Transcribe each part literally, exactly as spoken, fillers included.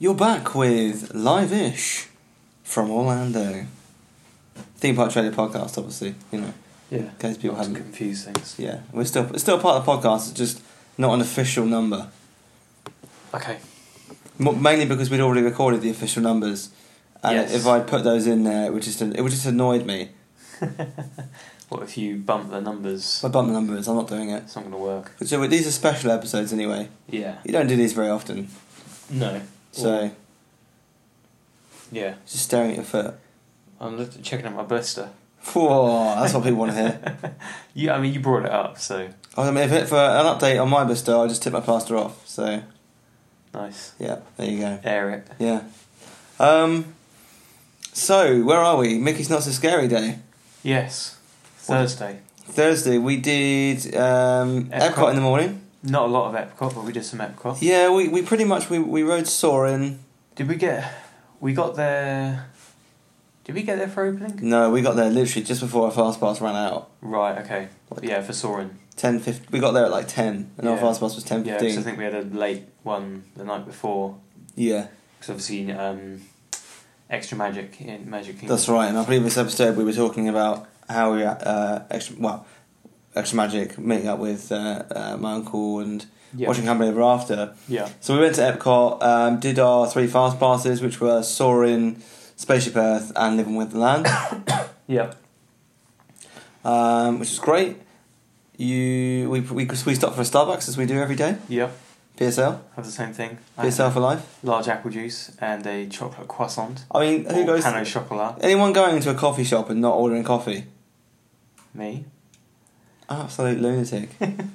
You're back with Live-ish from Orlando. Theme Park Trader Podcast, obviously, you know. Yeah. In case people not to haven't... confuse things. Yeah. We're still it's still part of the podcast, it's just not an official number. Okay. M- mainly because we'd already recorded the official numbers. And Yes. if I'd put those in there, it would just, it would just annoyed me. What if you bump the numbers? If I bump the numbers, I'm not doing it. It's not going to work. But so these are special episodes anyway. Yeah. You don't do these very often. No. So, Or, yeah. just staring at your foot. I'm look- checking out my blister. Whoa, that's what people want to hear. Yeah, I mean, you brought it up, so I mean, if it, for an update on my blister, I just took my plaster off. So, nice. yeah, there you go. Air it. Yeah. Um. So, where are we? Mickey's Not So Scary Day. Yes. Thursday. Thursday, we did um, Epcot. Epcot. in the morning. Not a lot of Epcot, but we did some Epcot. Yeah, we, we pretty much, we, we rode Soarin'. Did we get... We got there... Did we get there for opening? No, we got there literally just before our fast pass ran out. Right, okay. Yeah, for Soarin'. ten fifty. We got there at like ten, and our Yeah. fast pass was ten Yeah, because fifteen. I think we had a late one the night before. Yeah, Because obviously, um, Extra Magic in Magic Kingdom. that's right. In our previous episode, we were talking about how we uh, extra well, extra magic meeting up with uh, uh, my uncle and Yeah. watching Company Ever After. Yeah. So we went to Epcot, um, did our three fast passes, which were Soarin', Spaceship Earth, and Living with the Land, Yeah. um, which was great. You we we we stopped for a Starbucks as we do every day. Yeah. P S L, Have the same thing. I P S L had for life. large apple juice and a chocolate croissant. I mean, who Or goes? Pain au chocolat. Anyone going to a coffee shop and not ordering coffee? Me. Absolute lunatic.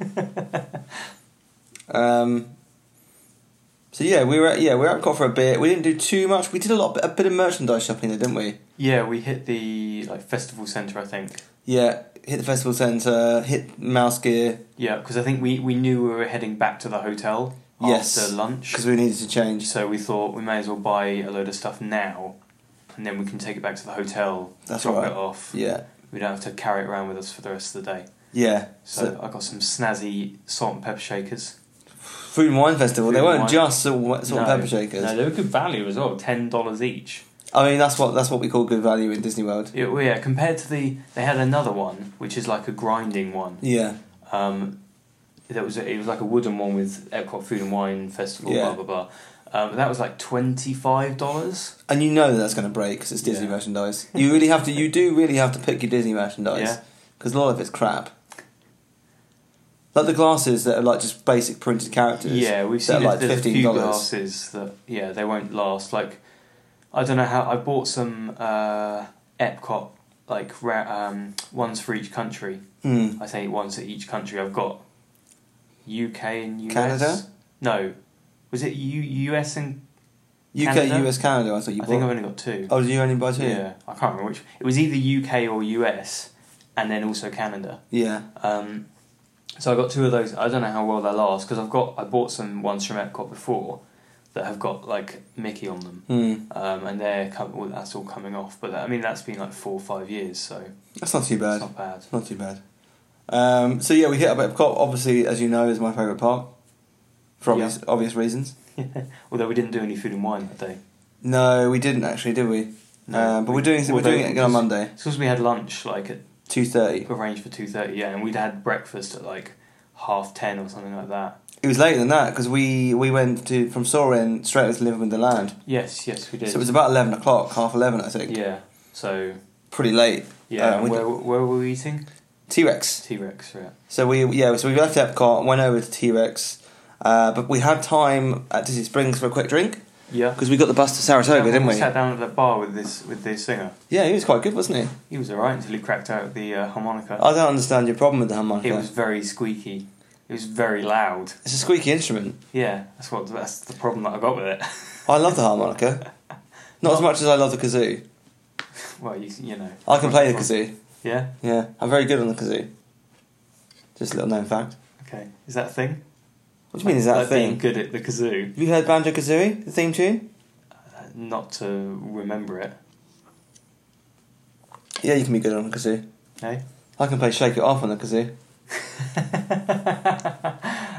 um. So yeah, we were at, yeah we were at Epcot for a bit. We didn't do too much. We did a lot, a bit of merchandise shopping there, didn't we? Yeah, we hit the like festival centre, I think. Yeah, hit the festival centre, hit Mouse Gear. Yeah, because I think we, we knew we were heading back to the hotel Yes, after lunch. because we needed to change. So we thought we may as well buy a load of stuff now, and then we can take it back to the hotel. That's drop right. it off. Yeah, We don't have to carry it around with us for the rest of the day. yeah. So, So, I got some snazzy salt and pepper shakers. Food and Wine Festival. Food they and weren't wine. just salt, salt and No, pepper shakers. No, they were good value as well. Ten dollars each. I mean, that's what that's what we call good value in Disney World. Yeah, well, yeah, compared to the, they had another one which is like a grinding one. Yeah, Um, that was a, it was like a wooden one with Epcot Food and Wine Festival. Yeah. Blah blah blah. Um, that was like twenty five dollars. and you know that that's going to break because it's Disney Yeah. merchandise. You really have to. You do really have to pick your Disney merchandise. Yeah. Because a lot of it's crap. Like the glasses that are like just basic printed characters. Yeah, we've that seen are like there's a fifteen few dollars. glasses that yeah they won't last. Like I don't know how I bought some uh, Epcot like ra- um, ones for each country. Hmm. I say ones for each country. I've got U K and U S. Canada? No, was it U US and U K, Canada? U S, Canada. I thought you I bought. think I've only got two. Oh, did you only buy two? Yeah, I can't remember which. It was either U K or U S, and then also Canada. Yeah. Um, so I got two of those. I don't know how well they last because I've got I bought some ones from Epcot before that have got like Mickey on them, Hmm. um, and they're com- well, that's all coming off. But that, I mean that's been like four or five years, so That's not too bad. it's not bad. Not too bad. Um, so yeah, we hit up Epcot. Obviously, as you know, is my favourite park for obvious obvious reasons. Although we didn't do any food and wine that day. No, we didn't actually, did we? No, um, but we- we're doing we're although- doing it again on Monday, It's because we had lunch like at two thirty. arranged for two thirty, yeah, and we'd had breakfast at like half ten or something like that. It was later than that because we, we went to from Soarin' straight over to Living with the Land. Yes, yes, we did. So it was about eleven o'clock, half eleven, I think. yeah. So Pretty late. yeah, Uh, and we where where were we eating? T Rex. T Rex, yeah. So we yeah, so we left Epcot, went over to T Rex, uh, but we had time at Disney Springs for a quick drink Yeah. because we got the bus to Saratoga, we didn't we? sat down at the bar with this with this singer. Yeah, he was quite good, wasn't he? He was alright until he cracked out the uh, harmonica. I don't understand your problem with the harmonica. It was very squeaky. It was very loud. It's a squeaky instrument. Yeah, that's what that's the problem that I got with it. I love the harmonica, not as much as I love the kazoo. Well, you you know. I can play the kazoo. Yeah. Yeah, I'm very good on the kazoo. Just a little known fact. Okay. Is that a thing? What do you mean? Is that a Like being thing? good at the kazoo? Have you heard Banjo Kazooie, the theme tune? Uh, not to remember it. Yeah, you can be good on the kazoo. Hey. I can play Shake It Off on the kazoo.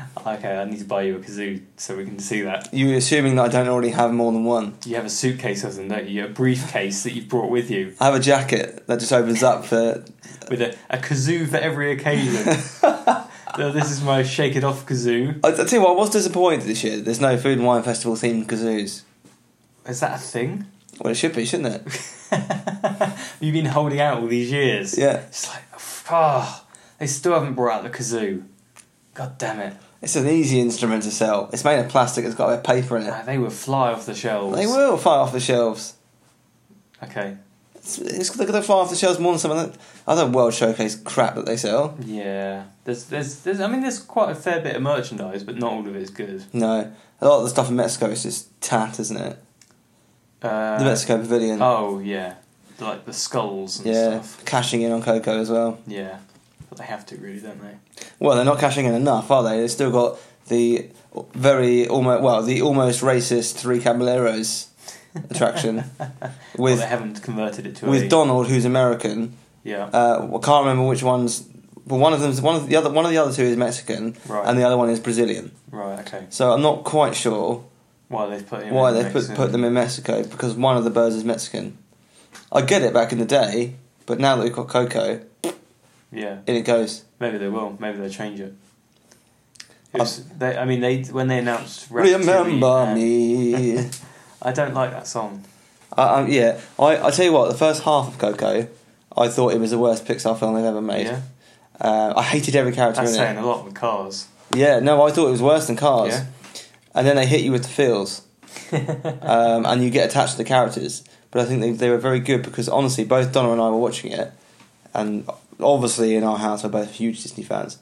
Okay, I need to buy you a kazoo so we can see that. You're assuming that I don't already have more than one. You have a suitcase of them, don't you? A briefcase that you've brought with you. I have a jacket that just opens up for... With a, a kazoo for every occasion. So this is my Shake It Off kazoo. I, I tell you what, I was disappointed this year. There's no Food and Wine Festival themed kazoos. Is that a thing? Well, it should be, shouldn't it? You've been holding out all these years. Yeah. It's like, oh, they still haven't brought out the kazoo. God damn it. It's an easy instrument to sell. It's made of plastic, it's got a bit of paper in it. Ah, they will fly off the shelves. They will fly off the shelves. Okay. It's, it's, they're going to fly off the shelves more than some of the other World Showcase crap that they sell. Yeah. There's, there's, there's, I mean, there's quite a fair bit of merchandise, but not all of it is good. No. A lot of the stuff in Mexico is just tat, isn't it? Uh, The Mexico Pavilion. Oh, yeah. Like the skulls and yeah, stuff. cashing in on Coco as well. Yeah. But they have to, really, don't they? Well, they're not cashing in enough, are they? They've still got the very almost well, the almost racist Three Caballeros attraction Well, with they haven't converted it to with a... Donald, who's American. Yeah. Uh, I can't remember which ones. But one of them's one of the other one of the other two is Mexican, Right. and the other one is Brazilian. Right, okay. So I'm not quite sure Why they've put him why in they put Mexican. put them in Mexico, because one of the birds is Mexican. I get it back in the day, but now that we've got Coco, Yeah. in it goes. Maybe they will. Maybe they'll change it. It was, they, I mean, they when they announced Ratatouille, Remember and- me. I don't like that song. Uh, um, yeah, I I tell you what, the first half of Coco, I thought it was the worst Pixar film they've ever made. Yeah, Uh, I hated every character that's in saying it. a lot with Cars. Yeah, no, I thought it was worse than Cars. Yeah. And then they hit you with the feels, um, and you get attached to the characters. But I think they they were very good because honestly, both Donna and I were watching it, and obviously in our house we're both huge Disney fans.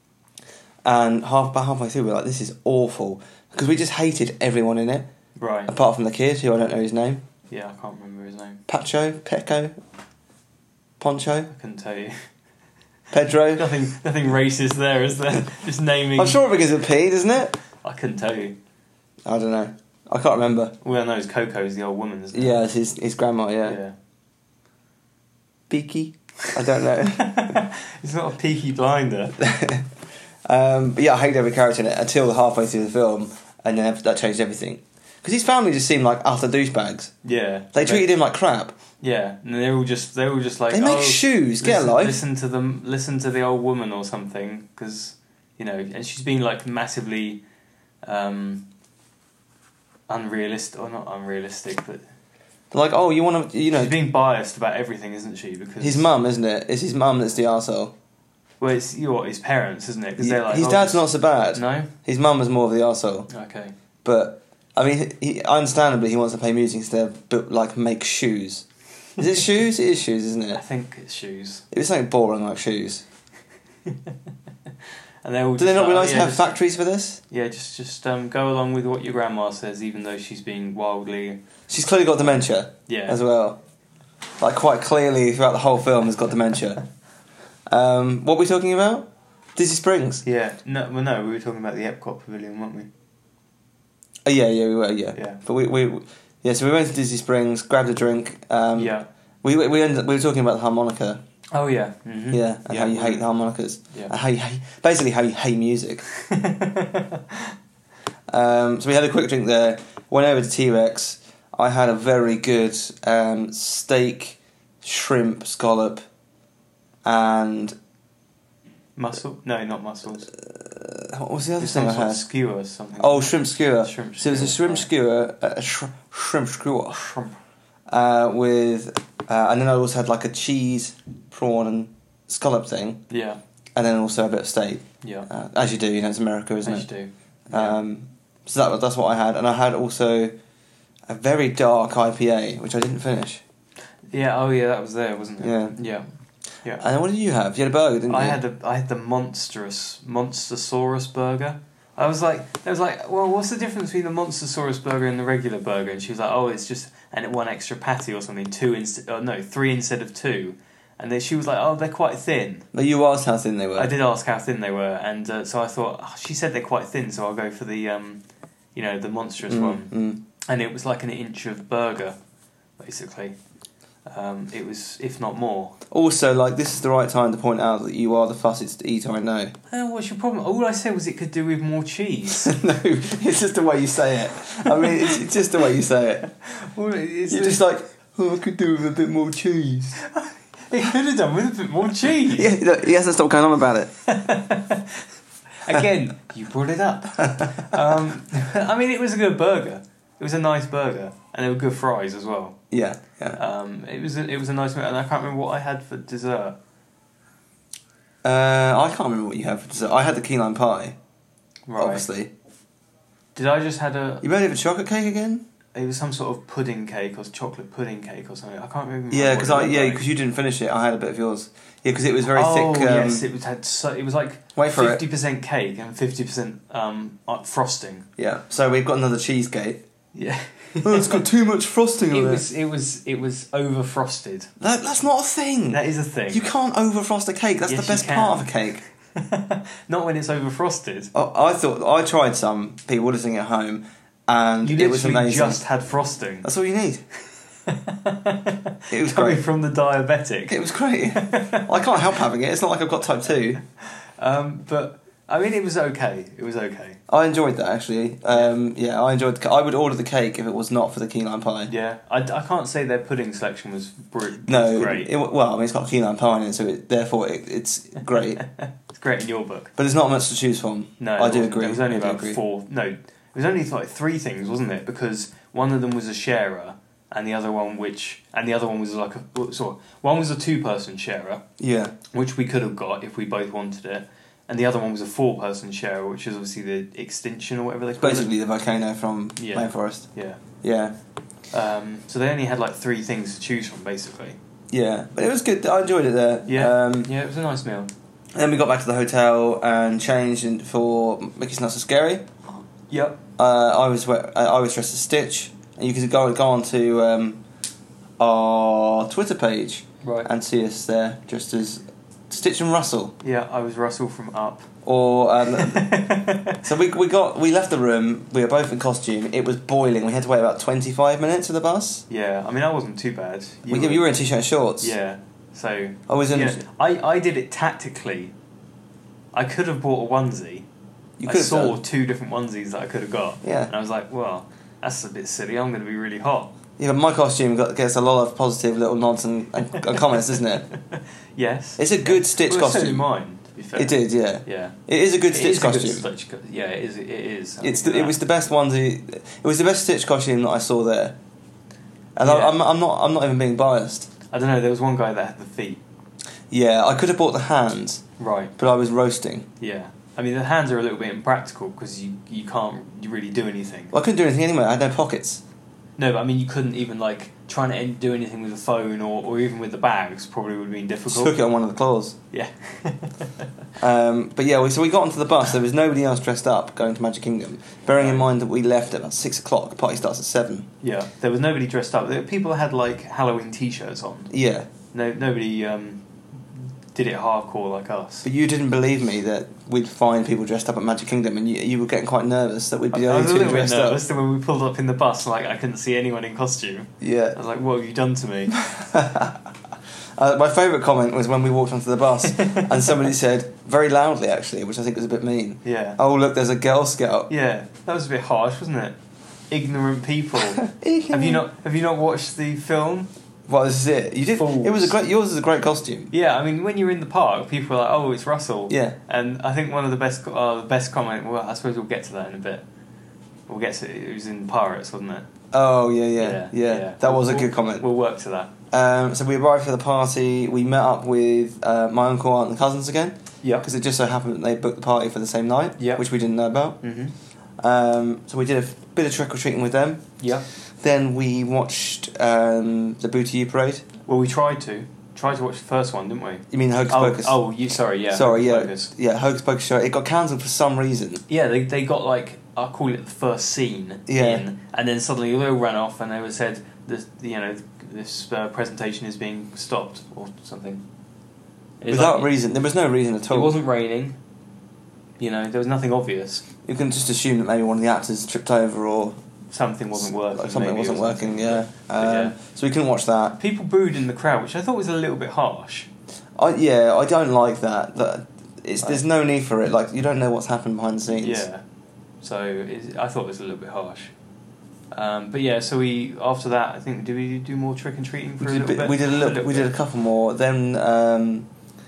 And half about halfway through, we're like, "This is awful," because we just hated everyone in it, Right. apart from the kid who I don't know his name. Yeah, I can't remember his name. Pacho, Pecco, Poncho, I couldn't tell you. Pedro. nothing, nothing racist there, is there? Just naming. I'm sure it begins with P, doesn't it? I couldn't tell you. I don't know. I can't remember. All I know is Coco's the old woman, isn't it? Yeah, it's his his grandma. Yeah, Yeah. Beaky. I don't know. He's not a Peaky Blinder. um, but yeah, I hated every character in it until halfway through the film, and then that changed everything. Because his family just seemed like utter douchebags. Yeah. They treated him like crap. Yeah, and they're all just they're all just like They make oh, shoes. Get a listen, life. Listen to them. Listen to the old woman or something, because you know, and she's been like massively um, unrealistic, or not unrealistic, but They're like, oh, you want to, you know, she's being biased about everything, isn't she? Because his mum, isn't it? It's his mum that's the arsehole. well, it's you know, what his parents, isn't it? Because they're like his oh, dad's not so bad. No. His mum was more of the arsehole. Okay. But I mean, he, understandably, he wants to play music instead of but, like make shoes. Is it shoes? It is shoes, isn't I it? think it's shoes. It was something boring like shoes. And they all. Do they not like, realise oh, to yeah, have just, factories for this? Yeah, just just um, go along with what your grandma says, even though she's being wildly. She's clearly got dementia Yeah. as well. Like quite clearly throughout the whole film has got dementia. Um, what were we talking about? Disney Springs. Yeah. No. Well, no. We were talking about the Epcot Pavilion, weren't we? Oh, yeah, yeah, we were, yeah. Yeah. But we, we, yeah. So we went to Disney Springs, grabbed a drink. Um, Yeah. We we we, ended, we were talking about the harmonica. Oh yeah. Mm-hmm. Yeah, and Yeah, how you we- hate the harmonicas. Yeah. And how you hate, basically how you hate music. Um, so we had a quick drink there. Went over to T-Rex. I had a very good um, steak, shrimp scallop, and Mussel? No, not mussels. uh, what was the other It's thing some I sort of had? skewer or something. Oh, shrimp skewer. Shrimp So it was a skewer, shrimp right. skewer, a sh- shrimp skewer, Shrimp. uh, with, uh, and then I also had like a cheese, prawn, and scallop thing, Yeah. and then also a bit of steak. Yeah. Uh, as you do, you know, it's America, isn't As it? you do. Yeah. Um, so that was, that's what I had, and I had also a very dark I P A, which I didn't finish. yeah. Oh yeah, that was there, wasn't it? Yeah. Yeah. Yeah. And then what did you have? You had a burger, didn't I you? had the I had the monstrous Monstersaurus burger. I was like, I was like, well, what's the difference between the Monstersaurus burger and the regular burger? And she was like, oh, it's just and it one extra patty or something, two instead, oh no, three instead of two. And then she was like, oh, they're quite thin. But you asked how thin they were. I did ask how thin they were, and uh, so I thought oh, she said they're quite thin, so I'll go for the, um, you know, the monstrous Mm, one. mm. And it was like an inch of burger, basically. Um, it was, if not more. Also, like, this is the right time to point out that you are the fussiest eater I know. Uh, what's your problem? All I said was it could do with more cheese. No, it's just the way you say it. I mean, it's, it's just the way you say it. Well, it's You're just like, oh, I could do with a bit more cheese. It could have done with a bit more cheese. Yeah, look, he hasn't stopped going on about it. Again, you brought it up. Um, I mean, it was a good burger. It was a nice burger, and there were good fries as well. Yeah, yeah. Um, it was a, it was a nice meal, and I can't remember what I had for dessert. Uh, I can't remember what you had for dessert. I had the key lime pie, Right. obviously. Did I just had a? You made it a chocolate cake again? It was some sort of pudding cake or chocolate pudding cake or something. I can't remember. Yeah, what because it I looked yeah like. because you didn't finish it. I had a bit of yours. Yeah, because it was very oh, thick. Um, yes, it was had so it was like wait for fifty it. percent cake and fifty percent um uh, frosting. Yeah. So we've got another cheesecake. Yeah. Oh, it's got too much frosting It on was it was it was over frosted. That, that's not a thing. That is a thing. You can't over frost a cake. That's Yes, the you best can. part of a cake. Not when it's over frosted. Oh, I thought I tried some people listening at home, and You it was literally amazing. just had frosting. That's all you need. It was Coming great. from the diabetic. It was great. I can't help having it. It's not like I've got type two. Um, but I mean, it was okay. It was okay. I enjoyed that actually. Um, yeah, I enjoyed. The, ca- I would order the cake if it was not for the key lime pie. Yeah, I, I can't say their pudding selection was, br- No, was great. It, well, I mean, it's got key lime pie in it, so it, therefore it, it's great. It's great in your book. But there's not much to choose from. No, I there do wasn't. agree. There was only I do about agree. four. No, it was only like three things, wasn't it? Because one of them was a sharer, and the other one, which and the other one was like a sorry, one was a two-person sharer, Yeah, which we could have got if we both wanted it, and the other one was a four-person sharer, which is obviously the extinction or whatever they call basically the volcano from Yeah. Rainforest. it. Yeah, Yeah. Um, so they only had like three things to choose from, basically. yeah, but it was good. I enjoyed it there. Yeah. Um, Yeah, it was a nice meal. then we got back to the hotel and changed in for Mickey's Not So Scary. Yep. Uh, I was we- I was dressed as Stitch, and you can go go on to um, our Twitter page Right. and see us there dressed as Stitch and Russell. Yeah, I was Russell from Up. Or um, so we we got we left the room. We were both in costume. It was boiling. We had to wait about twenty five minutes for the bus. Yeah, I mean, I wasn't too bad. You, we, you were in t-shirt and shorts. Yeah, so... I was in. Yeah, I, I did it tactically. I could have bought a onesie. You I could have saw done. two different onesies that I could have got. Yeah. And I was like, well, that's a bit silly. I'm going to be really hot. Yeah, but my costume got, gets a lot of positive little nods and, and, and comments, doesn't it? Yes. It's a good Stitch well, So did costume. mine, to be fair. It did, yeah. Yeah. It is a good It Stitch is a good costume. Stitch co- yeah, it is. It is. I'll It's give the, you it was that. the best onesie. It was the best Stitch costume that I saw there. And I, Yeah. I'm I'm not I'm not even being biased. I don't know, there was one guy that had the feet. Yeah, I could have bought the hands, Right. but I was roasting. Yeah. I mean, the hands are a little bit impractical because you, you can't really do anything. Well, I couldn't do anything anyway. I had no pockets. No, but I mean, you couldn't even, like, trying to en- do anything with the phone or, or even with the bags probably would have been difficult. Took it on one of the claws. Yeah. Um, but yeah, we, so we got onto the bus. There was nobody else dressed up going to Magic Kingdom. Bearing in Right. mind that we left at about six o'clock. The party starts at seven. Yeah. There was nobody dressed up. There were people that had, like, Halloween t-shirts on. Yeah, No, nobody um, did it hardcore like us. but you didn't believe me that we'd find people dressed up at Magic Kingdom, and you, you were getting quite nervous that we'd be the I only was a two little bit dressed nervous up. that when we pulled up in the bus, like, I couldn't see anyone in costume. I Yeah. was like, what have you done to me? Uh, my favourite comment was when we walked onto the bus, and somebody said very loudly, actually, which I think was a bit mean. Yeah. Oh look, there's a Girl Scout. Yeah, that was a bit harsh, wasn't it? Ignorant people. Have you not Have you not watched the film? Well, this is it. You did. Fools. It was a great. Yours is a great costume. Yeah, I mean, when you're in the park, people are like, "Oh, it's Russell." Yeah. And I think one of the best, uh, the best comment. Well, I suppose we'll get to that in a bit. We'll get to it. It was in Pirates, wasn't it? Oh yeah, yeah, yeah. That was a We'll- good comment. We'll work to that. Um, so we arrived for the party. We met up with uh, my uncle, aunt, and cousins again Yeah. because it just so happened that they booked the party for the same night, Yeah. which we didn't know about. Mm-hmm. Um, so we did a f- bit of trick or treating with them. Yeah. Then we watched um, the Booty U parade. Well, we tried to tried to watch the first one, didn't we? You mean Hocus Oh, Pocus? oh, you sorry, yeah. Sorry, yeah, Focus. yeah. Hocus Pocus show. It got cancelled for some reason. Yeah, they they got like I'll call it the first scene Yeah. in, and then suddenly they all ran off, and they were said this you know this uh, presentation is being stopped or something. It was Without like- reason, there was no reason at all. It wasn't raining. You know, there was nothing obvious. You can just assume that maybe one of the actors tripped over or something wasn't working. Like something maybe, wasn't or something. working. Yeah. Um, yeah. So we couldn't watch that. People booed in the crowd, which I thought was a little bit harsh. I yeah, I don't like that. That it's Like- there's no need for it. Like you don't know what's happened behind the scenes. Yeah. So it, I thought it was a little bit harsh. Um, but yeah, so we after that, I think did we do more trick and treating for We a did, little a bit, bit? we did a little. We did a bit. couple more. Then um,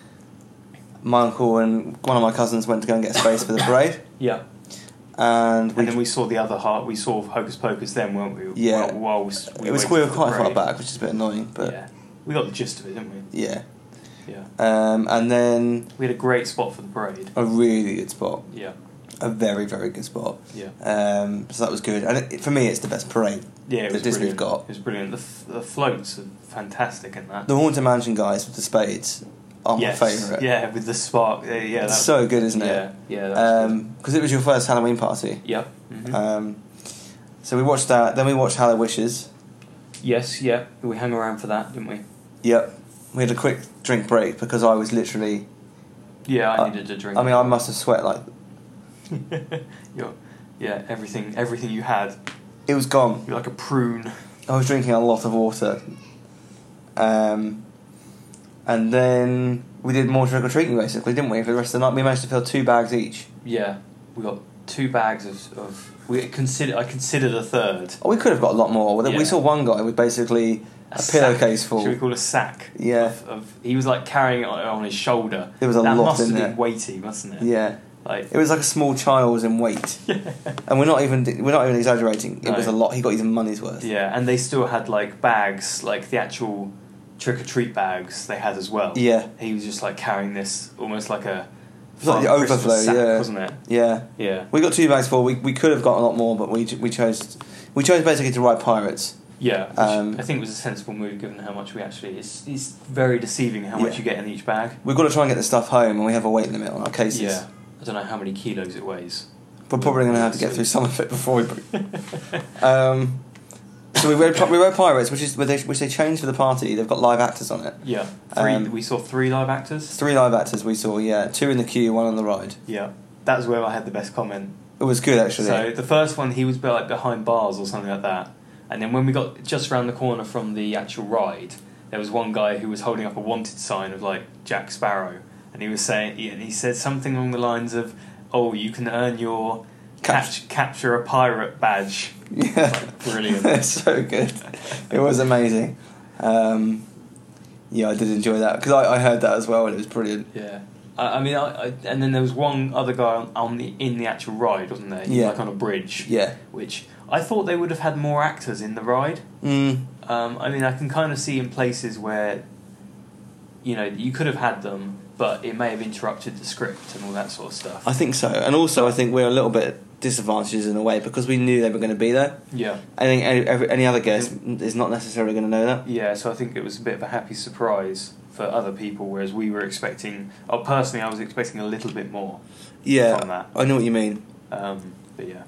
my uncle and one of my cousins went to go and get space for the parade, Yeah. and we. And then we saw the other heart. We saw Hocus Pocus then, weren't we? Yeah. While, while we, we it was waited we were for the quite far parade. back, which is a bit annoying, but yeah, we got the gist of it, didn't we? yeah. Yeah. Um, and then We had a great spot for the parade. a really good spot, Yeah. a very very good spot. Yeah. Um, so that was good, and it, for me, it's the best parade. Yeah, it that was Disney's brilliant. got. It was brilliant. The, f- the floats are fantastic in that. The Haunted Mansion guys with the spades are yes. my favourite. Yeah, with the spark. Yeah, yeah It's that, so good, isn't it? yeah, yeah. That was Because it was your first Halloween party. good. Yep. Mhm. Um, so we watched that. Then we watched Hallow Wishes. yes, yeah. We hung around for that, didn't we? Yep. We had a quick drink break because I was literally. Yeah, I Uh, needed a drink. I mean, I must have sweat like You're, yeah, everything, everything you had. it was gone. You're like a prune. I was drinking a lot of water. Um, and then we did more trick or treating basically, didn't we? For the rest of the night, we managed to fill two bags each. Yeah, we got two bags of. of we consider. I considered a third. Oh, we could have got a lot more. We Yeah. saw one guy with basically a, sack. pillowcase full. Should we call it a sack? Yeah. Of, of he was like carrying it on, on his shoulder. There was a that lot must in have there. been weighty, mustn't it? Yeah. Like. It was like a small child in weight, and we're not even we're not even exaggerating. It No. was a lot. He got his money's worth. Yeah, and they still had like bags, like the actual trick or treat bags they had as well. Yeah, He was just like carrying this almost like a. was like the Father Christmas overflow, sack, yeah. wasn't it? yeah. Yeah. We got two bags full. We we could have got a lot more, but we we chose we chose basically to ride pirates. Yeah, which Um, I think was a sensible move given how much we actually. It's, it's very deceiving how much Yeah. you get in each bag. We've got to try and get the stuff home, and we have a weight limit on our cases. Yeah, I don't know how many kilos it weighs. We're probably going to have to get through some of it before we. um, so we rode we rode pirates, which is which they, which they changed for the party. They've got live actors on it. Yeah, three. Um, we saw three live actors. Three live actors we saw. Yeah, two in the queue, one on the ride. Yeah, that's where I had the best comment. It was good actually. So the first one, he was be- like behind bars or something like that, and then when we got just around the corner from the actual ride, there was one guy who was holding up a wanted sign of like Jack Sparrow, and he was saying, he, and he said something along the lines of, "Oh, you can earn your catch, capture a pirate badge." Yeah, Like, brilliant. It's so good. It was amazing. Um, yeah, I did enjoy that because I, I heard that as well, and it was brilliant. Yeah. I, I mean, I, I, and then there was one other guy on, on the in the actual ride, wasn't there? He was, Yeah. like on a bridge. Yeah. Which I thought they would have had more actors in the ride. Mm. Um, I mean, I can kind of see in places where, you know, you could have had them, but it may have interrupted the script and all that sort of stuff. I think so, and also I think we're a little bit disadvantaged in a way because we knew they were going to be there. Yeah. I think any, every, any other guest is not necessarily going to know that. Yeah, so I think it was a bit of a happy surprise for other people, whereas we were expecting. Oh, personally, I was expecting a little bit more. Yeah, From that. I know what you mean. Um, but yeah.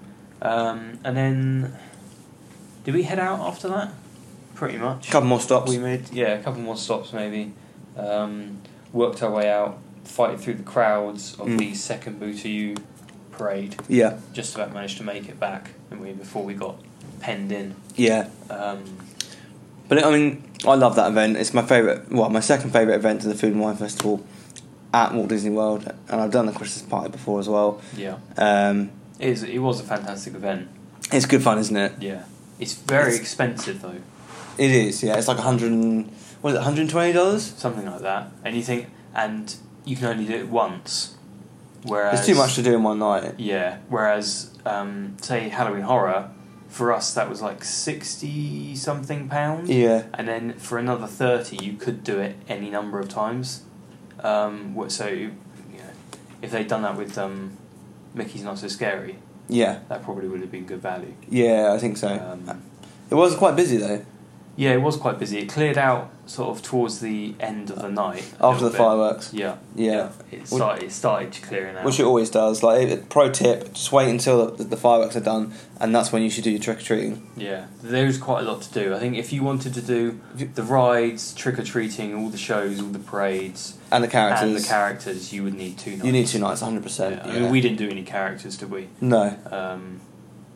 Um, and then, did we head out after that? Pretty much. A couple more stops. We made yeah, a couple more stops maybe. Um, worked our way out, fighting through the crowds of Mm. the second Boo to You parade. Yeah, Just about managed to make it back, didn't we, before we got penned in. yeah. Um, But I mean, I love that event. It's my favourite, well, my second favourite event to the Food and Wine Festival at Walt Disney World, and I've done the Christmas party before as well. yeah, Um, it, is, it was a fantastic event. it's good fun, isn't it? Yeah, it's very It's- expensive though, It is. Yeah, it's like a hundred and what is it, one hundred and twenty dollars? something like that. And you think, and you can only do it once. Whereas It's too much to do in one night. Yeah, whereas um, say Halloween Horror, for us that was like sixty something pounds. Yeah, And then for another thirty, you could do it any number of times. Um, wh- so, you know, if they'd done that with um, Mickey's Not So Scary, yeah, that probably would have been good value. yeah. I think so. Um, It was quite busy though. yeah, it was quite busy. It cleared out sort of towards the end of the night. a After little the bit. fireworks. Yeah. Yeah. It started, it started clearing out. Which it always does. Like, it- pro tip: just wait until the, the fireworks are done, and that's when you should do your trick or treating. Yeah, there's quite a lot to do. I think if you wanted to do the rides, trick or treating, all the shows, all the parades, And the characters. and the characters, you would need two nights. You need two nights, one hundred Yeah. percent. I mean, we didn't do any characters, did we? No. Um,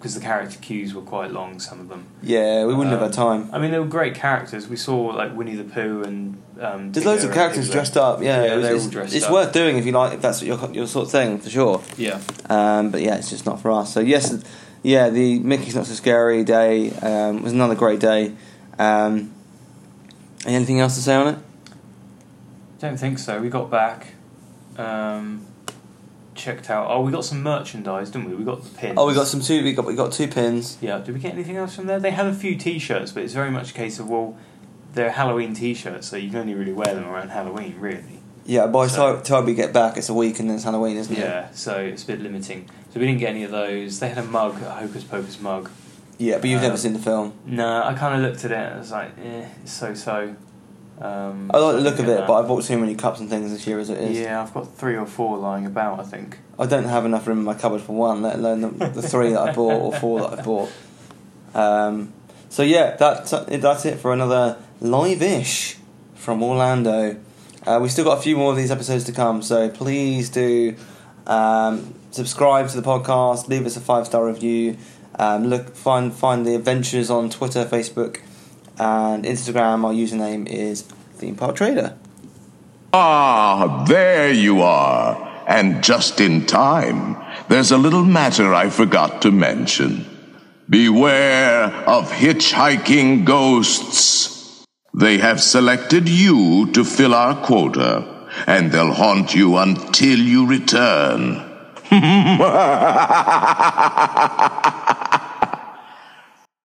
because the character queues were quite long, some of them. Yeah, we wouldn't Um, have had time. I mean, they were great characters. We saw like Winnie the Pooh and um, There's loads of Tigger and characters Piglet. dressed up. Yeah, Yeah, it was- they're it's, all dressed it's up. worth doing if you like, if that's your your sort of thing, for sure. Yeah. Um, but yeah, it's just not for us. So yes, yeah, the Mickey's Not So Scary Day um, was another great day. Um, anything else to say on it? Don't think so. We got back, um, checked out. Oh, we got some merchandise, didn't we? We got the pins. Oh, we got some two. We got we got two pins. Yeah. Did we get anything else from there? They had a few T-shirts, but it's very much a case of well, they're Halloween T-shirts, so you can only really wear them around Halloween, really. Yeah, by the So- time time we get back, it's a week and then it's Halloween, isn't it? Yeah. So it's a bit limiting. So we didn't get any of those. They had a mug, a Hocus Pocus mug. Yeah, but you've Um, never seen the film. No, I kind of looked at it and I was like, eh, it's so-so. Um, I like so the look didn't of get it, that. but I bought too many cups and things this year as it is. Yeah, I've got three or four lying about, I think. I don't have enough room in my cupboard for one, let alone the, the three that I bought or four that I bought. Um, so yeah, that's that's it for another live-ish from Orlando. Uh, we've still got a few more of these episodes to come, so please do um, subscribe to the podcast, leave us a five-star review, um, look find find the adventures on Twitter, Facebook, and Instagram. Our username is Theme Park Trader. Ah, there you are. And just in time. There's a little matter I forgot to mention. Beware of hitchhiking ghosts. They have selected you to fill our quota, and they'll haunt you until you return.